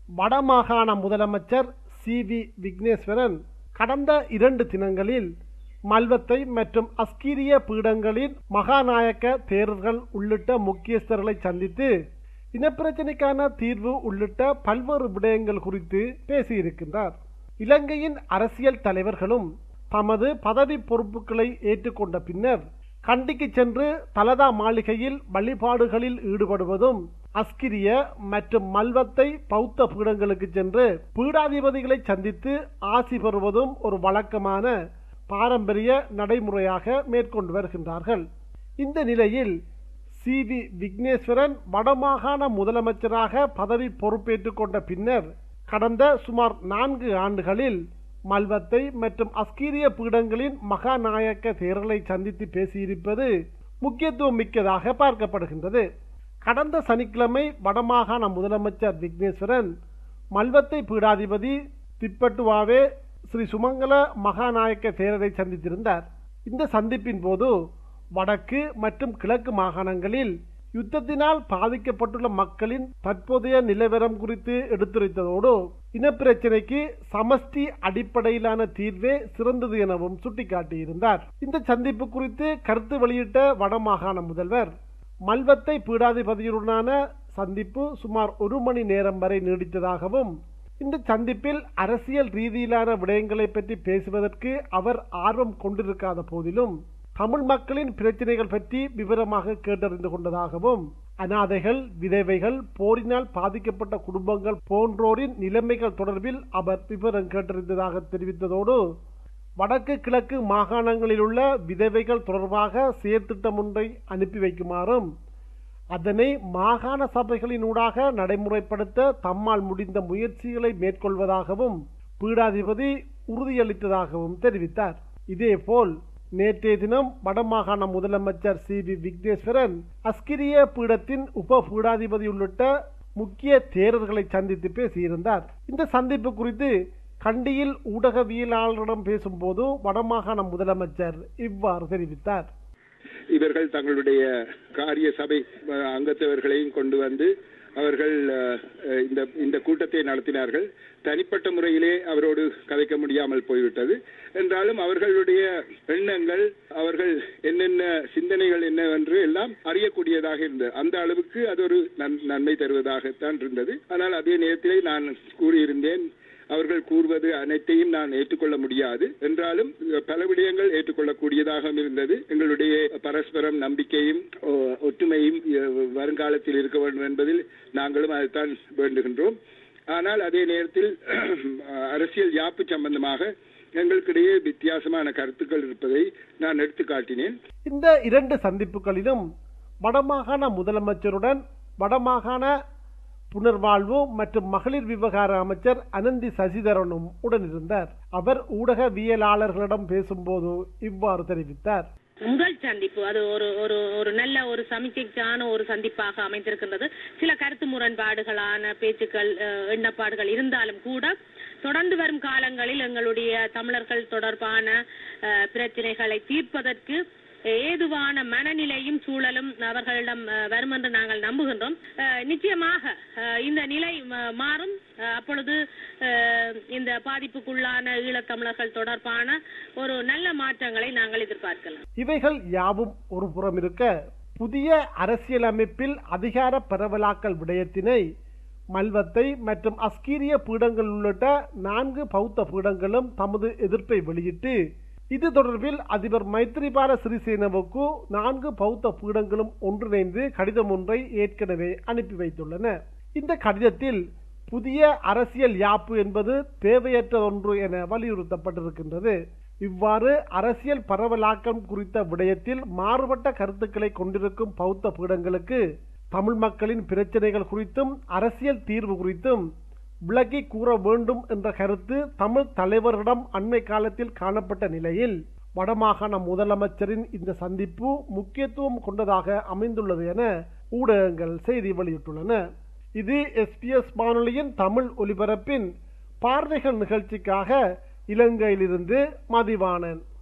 வடமாகாண முதலமைச்சர் சி.வி. விக்னேஸ்வரன் கடந்த 2 தினங்களில் மல்வத்தை மற்றும் அஸ்கிரிய பீடங்களின் மகாநாயக்க தேரர்கள் உள்ளிட்ட முக்கியஸ்தர்களை சந்தித்து இனப்பிரச்சினைக்கான தீர்வு உள்ளிட்ட பல்வேறு விடயங்கள் குறித்து பேசியிருக்கின்றார். இலங்கையின் அரசியல் தலைவர்களும் தமது பதவி பொறுப்புகளை ஏற்றுக்கொண்ட பின்னர் கண்டிக்கு சென்று தலதா மாளிகையில் வழிபாடுகளில் ஈடுபடுவதும், அஸ்கிரிய மற்றும் மல்வத்தை பௌத்த பீடங்களுக்கு சென்று பீடாதிபதிகளை சந்தித்து ஆசி பெறுவதும் ஒரு வழக்கமான பாரம்பரிய நடைமுறையாக மேற்கொண்டு வருகின்றார்கள். இந்த நிலையில் சி.வி. விக்னேஸ்வரன் வடமாகாண முதலமைச்சராக பதவி பொறுப்பேற்றுக் கொண்ட பின்னர் கடந்த சுமார் 4 ஆண்டுகளில் மல்வத்தை மற்றும் அஸ்கிரிய பீடங்களின் மகாநாயக்க தேரர்களை சந்தித்து பேசியிருப்பது முக்கியத்துவம் மிக்கதாக பார்க்கப்படுகின்றது. கடந்த சனிக்கிழமை வடமாகாண முதலமைச்சர் விக்னேஸ்வரன் மல்வத்தை பீடாதிபதி திப்பட்டுவாவே ஸ்ரீ சுமங்கல மகாநாயக்க தேரரை சந்தித்திருந்தார். இந்த சந்திப்பின் போது வடக்கு மற்றும் கிழக்கு மாகாணங்களில் யுத்தத்தினால் பாதிக்கப்பட்டுள்ள மக்களின் தற்போதைய நிலவரம் குறித்து எடுத்துரைத்ததோடு இனப்பிரச்சினைக்கு சமஷ்டி அடிப்படையிலான தீர்வே சிறந்தது எனவும் சுட்டிக்காட்டியிருந்தார். இந்த சந்திப்பு குறித்து கருத்து வெளியிட்ட வடமாகாண முதல்வர் மல்வத்தை பீடாதிபதியுடனான சந்திப்பு சுமார் 1 மணி நேரம் வரை நீடித்ததாகவும், இந்த சந்திப்பில் அரசியல் ரீதியிலான விடயங்களை பற்றி பேசுவதற்கு அவர் ஆர்வம் கொண்டிருக்காத போதிலும் தமிழ் மக்களின் பிரச்சனைகள் பற்றி விவரமாக கேட்டறிந்து கொண்டதாகவும், அனாதைகள், விதவைகள், போரினால் பாதிக்கப்பட்ட குடும்பங்கள் போன்றோரின் நிலைமைகள் தொடர்பில் அவர் விவரம் கேட்டறிந்ததாக தெரிவித்ததோடு, வடக்கு கிழக்கு மாகாணங்களில் உள்ள விதவைகள் தொடர்பாக செயற்திட்டம் ஒன்றை அனுப்பி வைக்குமாறும், அதனை மாகாண சபைகளினூடாக நடைமுறைப்படுத்த தம்மால் முடிந்த முயற்சிகளை மேற்கொள்வதாகவும் பீடாதிபதி உறுதியளித்ததாகவும் தெரிவித்தார். இதேபோல் நேற்றைய தினம் வடமாகாண முதலமைச்சர் சி.வி. விக்னேஸ்வரன் அஸ்கிரிய பீடத்தின் உப பீடாதிபதி உள்ளிட்ட முக்கிய தேரர்களை சந்தித்து பேசியிருந்தார். இந்த சந்திப்பு குறித்து கண்டியில் ஊடகவியலாளரிடம் பேசும்போது வடமாகாண முதலமைச்சர் இவ்வாறு தெரிவித்தார். இவர்கள் தங்களுடைய காரிய சபை அங்கத்தவர்களையும் கொண்டு வந்து அவர்கள் இந்த கூட்டத்தை நடத்தினார்கள். தனிப்பட்ட முறையிலே அவரோடு கதைக்க முடியாமல் போய்விட்டது. என்றாலும் அவர்களுடைய எண்ணங்கள், அவர்கள் என்னென்ன சிந்தனைகள் என்னவென்று எல்லாம் அறியக்கூடியதாக இருந்தது. அந்த அளவுக்கு அது ஒரு நன்மை தருவதாகத்தான் இருந்தது. ஆனால் அதே நேரத்திலே நான் கூறியிருந்தேன், அவர்கள் கூறுவது அனைத்தையும் நான் ஏற்றுக்கொள்ள முடியாது. என்றாலும் பல விடயங்கள் ஏற்றுக்கொள்ளக்கூடியதாக இருந்தது. எங்களுடைய பரஸ்பரம் நம்பிக்கையும் ஒற்றுமையும் வருங்காலத்தில் இருக்க வேண்டும் என்பதில் நாங்களும் அதைத்தான் வேண்டுகின்றோம். ஆனால் அதே நேரத்தில் அரசியல் யாப்பு சம்பந்தமாக எங்களுக்கிடையே வித்தியாசமான கருத்துக்கள் இருப்பதை நான் எடுத்து காட்டினேன். இந்த 2 சந்திப்புகளிலும் வடமாகாண முதலமைச்சருடன் வடமாகாண புனர்வாழ்வு மற்றும் மகளிர் விவகார அமைச்சர் அனந்தி சசிதரனும் உடனிருந்தார். அவர் ஊடகவியலாளர்களிடம் பேசும்போது இவ்வாறு தெரிவித்தார். உங்கள் சந்திப்பு அது ஒரு நல்ல ஒரு சமிச்சைக்கான ஒரு சந்திப்பாக அமைந்திருக்கின்றது. சில கருத்து முரண்பாடுகளான பேச்சுக்கள், எண்ணப்பாடுகள் இருந்தாலும் கூட தொடர்ந்து வரும் காலங்களில் எங்களுடைய தமிழர்கள் தொடர்பான பிரச்சனைகளை தீர்ப்பதற்கு ஏதுவான மனநிலையும் சூழலும் அவர்களிடம் வரும் என்று நாங்கள் நம்புகின்றோம். நிச்சயமாக இந்த நிலை மாறும். அப்பொழுது இந்த பாதிப்புக்குள்ளான ஈழத்தமிழர்கள் தொடர்பான ஒரு நல்ல மாற்றங்களை நாங்கள் எதிர்பார்க்கலாம். இவைகள் யாவும் ஒரு புறம் இருக்க, புதிய அரசியலமைப்பில் அதிகார பரவலாக்கல் விடயத்தினை மல்வத்தை மற்றும் அஸ்கிரிய பீடங்கள் உள்ளிட்ட 4 பௌத்த பீடங்களும் தமது எதிர்ப்பை வெளியிட்டு, இது தொடர்பில் அதிபர் மைத்ரிபால சிறிசேனவுக்கு 4 பௌத்த பீடங்களும் ஒன்றிணைந்து கடிதம் ஒன்றை ஏற்கனவே அனுப்பி வைத்துள்ளன. இந்த கடிதத்தில் புதிய அரசியல் யாப்பு என்பது தேவையற்ற ஒன்று என வலியுறுத்தப்பட்டிருக்கின்றது. இவ்வாறு அரசியல் பரவலாக்கம் குறித்த விடயத்தில் மாறுபட்ட கருத்துக்களை கொண்டிருக்கும் பௌத்த பீடங்களுக்கு தமிழ் மக்களின் பிரச்சனைகள் குறித்தும் அரசியல் தீர்வு குறித்தும் விளக்கி கூற வேண்டும் என்ற கருத்து தமிழ் தலைவரிடம் அண்மை காலத்தில் காணப்பட்ட நிலையில் வடமாகாண முதலமைச்சரின் இந்த சந்திப்பு முக்கியத்துவம் கொண்டதாக அமைந்துள்ளது என ஊடகங்கள் செய்தி வெளியிட்டுள்ளன. இது SBS வானொலியின் தமிழ் ஒலிபரப்பின் பார்வைகள் நிகழ்ச்சிக்காக இலங்கையிலிருந்து மதிவாணன்.